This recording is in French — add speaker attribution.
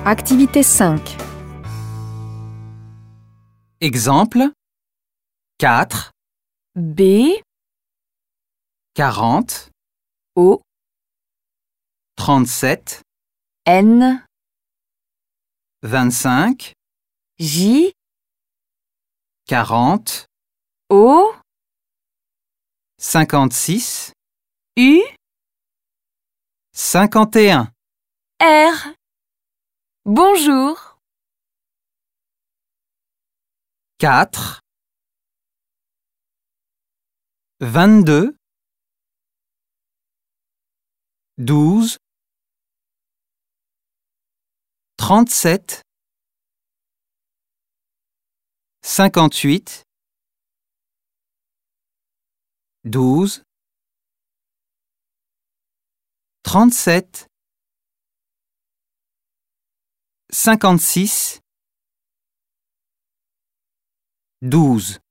Speaker 1: Activité 5.
Speaker 2: Exemple 4,
Speaker 1: B,
Speaker 2: 40,
Speaker 1: O,
Speaker 2: 37,
Speaker 1: N,
Speaker 2: 25,
Speaker 1: J,
Speaker 2: 40,
Speaker 1: O,
Speaker 2: 56,
Speaker 1: U,
Speaker 2: 51.
Speaker 1: R. Bonjour.
Speaker 2: 4, 22, 12, 37, 58, 12, 37, 56, 12.